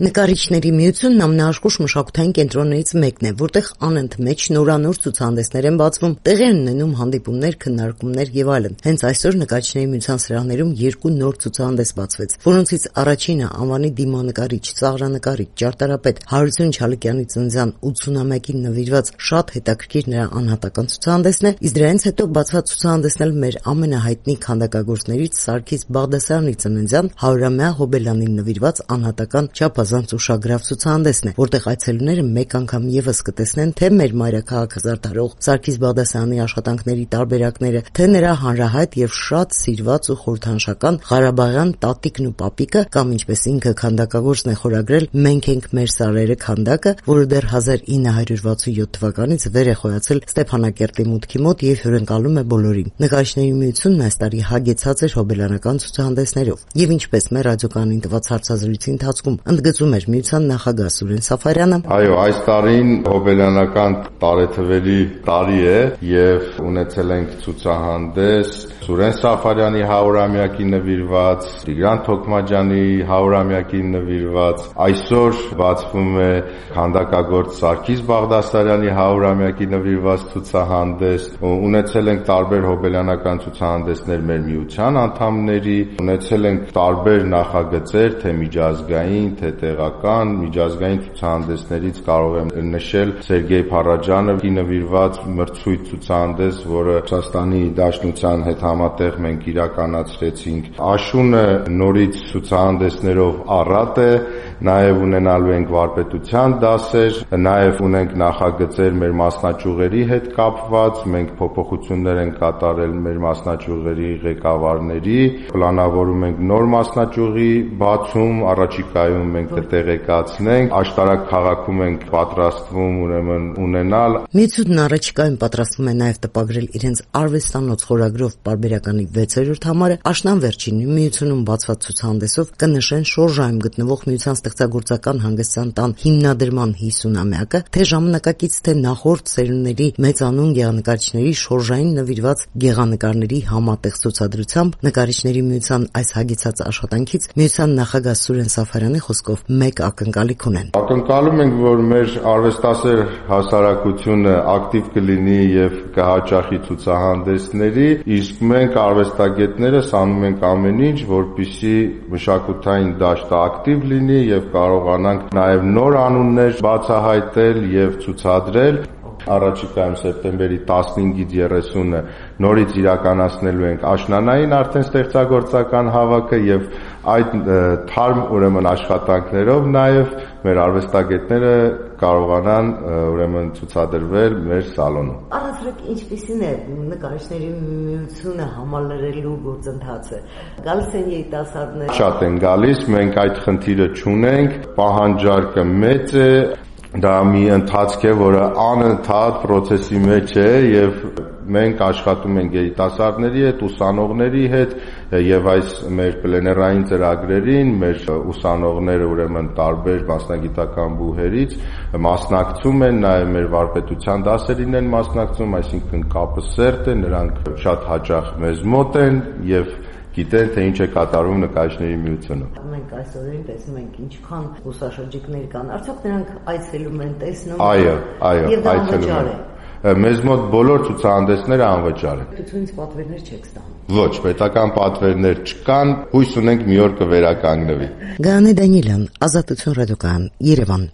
Նկարիչների միությունն ամենաաշխույժ մշակութային կենտրոններից մեկն է, որտեղ անընդմեջ նորանոր ցուցահանդեսներ են բացվում, տեղի են ունենում հանդիպումներ, քննարկումներ եւ այլն։ Հենց այսօր Նկարիչների միության սրահներում 2 նոր ցուցահանդես բացվեց, որոնցից առաջինը անվանի դիմանկարիչ, ծաղրանկարիչ, ճարտարապետ Հարություն Չալիկյանի ծննդյան 80-ամյակին նվիրված շատ հետաքրքիր նրա անհատական ցուցահանդեսն է, իսկ դրանից հետո բացված ցուցահանդեսն էլ մեր ամենահայտնի քանդակագործներից Սարգիս Բաղդասարյանի ծննդյան 100-ամյա հոբելյանին նվիրված անհատական չափազանց ուշագրավ ցուցահանդեսն է, որտեղ այցելուները մեկ անգամ եւս կտեսնեն թե մեր մայրաքաղաքը զարդարող Սարգիս Բաղդասարյանի աշխատանքների տարբերակները, թե նրա հանրահայտ եւ շատ սիրված ու խորհրդանշական Ղարաբաղյան տատիկն ու պապիկը, կամ ինչպես ինքը քանդակագործն է խորագրել «Մենք ենք մեր սարերը» քանդակը, որը դեռ 1967 թվականից վեր է խոյացել Ստեփանակերտի մուտքի մոտ եւ հյուրընկալում է բոլորին։ Նկարիչների միությունն այս տարի հագեցած էր հոբելյանական ցուցահանդեսներով եւ ինչպես մեր ռադիոկայանին տված հարցազրույցի ընթացքում ընդգծում էր միության նախագահ Սուրեն Սաֆարյանը, այո, այս տարին հոբելյանական տարեթվերի տարի է եւ ունեցել ենք ցուցահանդես Սուրեն Սաֆարյանի 100-ամյակի նվիրված, Տիգրան Թոքմաջյանի 100-ամյակի նվիրված, այսօր բացվում է քանդակագործ Սարգիս Բաղդասարյանի 100-ամյակի նվիրված ցուցահանդես, ունեցել ենք տարբեր հոբելյանական ցուցահանդեսներ մեր միության անդամների, ունեցել ենք տարբեր նախագծեր, թե միջազգային, թե տեղական, միջազգային ցուցահանդեսներից կարող եմ նշել Սերգեյ Փարաջանովի նվիրված մրցույթ ցուցահանդես, որը Ռուսաստանի Դաշնության հետ համատեղ մենք իրականացրեցինք։ Աշունը նորից ցուցահանդեսներով առատ է, նաև ունենալու ենք վարպետության դասեր, նաև ունենք նախագծեր մեր մասնաճյուղերի հետ կապված, մենք փոփոխություններ ենք կատարել մեր մասնաճյուղերի ղեկավարների, պլանավորում ենք նոր մասնաճյուղի բացում, առաջիկայում մենք կտեղեկացնենք, աշտարակ քաղաքում ենք պատրաստվում ուրեմն ունենալ։ Միությունն առաջիկայում պատրաստվում է նաև տպագրել իրենց արվեստանոց խորագրով պարբերականի 6-րդ համարը, աշնան վերջին միությունում բացված ցուցահանդեսով կնշեն շորժայում գտնվող միության ստեղծագործական հանգստյան տան հիմնադրման 50-ամյակը, թե ժամանակակից, թե նախորդ սերունդների մեծանուն գեղանկարիչների շորժային նվիրված գեղանկարների համատեղ ցուցադրությամբ Նկարիչների միության այս հագեցած աշխատանքից միության նախագահ Սուրեն Սաֆարյանի խոսքով մեկ ակնկալիք ունեն։ Ակնկալում ենք, որ մեր արվեստասեր հասարակությունը ակտիվ կլինի եւ կհաճախի ցուցահանդեսների, իսկ մենք արվեստագետներս անում ենք ամեն ինչ, որպեսզի մշակութային դաշտը ակտիվ լինի եւ կարողանանք նաեւ նոր անուններ բացահայտել եւ ցուցադրել։ Առաջիկայում սեպտեմբերի 15-ից 30-ը նորից իրականացնելու ենք աշնանային արդեն ստեղծագործական հավաքը եւ այդ թարմ ուրեմն աշխատանքներով նաեւ մեր արվեստագետները կարողանան ուրեմն ցուցադրվել մեր սալոնում։ Առանցրեք ինչպիսին է Նկարիչների միությունը համալրելու գործընթացը։ Գալիս են երիտասարդներ։ Շատ են գալիս, մենք այդ խնդիրը չունենք, պահանջարկը մեծ է։ Դա մի ընթացք է, որը անընդհատ process-ի մեջ է եւ մենք աշխատում ենք երիտասարդների հետ, ուսանողների հետ եւ այս մեր պլեներային ծրագրերին մեր ուսանողները ուրեմն տարբեր մասնագիտական բուհերից մասնակցում են, նաեւ մեր վարպետության դասերին են մասնակցում, այսինքն կապը սերտ է, նրանք շատ հաճախ մեզ մոտ են եւ գիտեն, թե ինչ է կատարում Նկարիչների միությունում։ Մենք այսօրին տեսնում ենք ինչքան ուսաշրջիկներ կան, արդյոք նրանք այցելում են, տեսնում են։ Այո, այցելում են։ Մեզ մոտ բոլոր ցուցահանդեսները անվճար են։ Պետությունից պատվերներ չեք ստանում։ Ոչ, պետական պատվերներ չկան, հույս ունենք մի օր կվերականգնվի։ Գայանե Դանիելյան, Ազատություն ռադիոկայան, Երևան։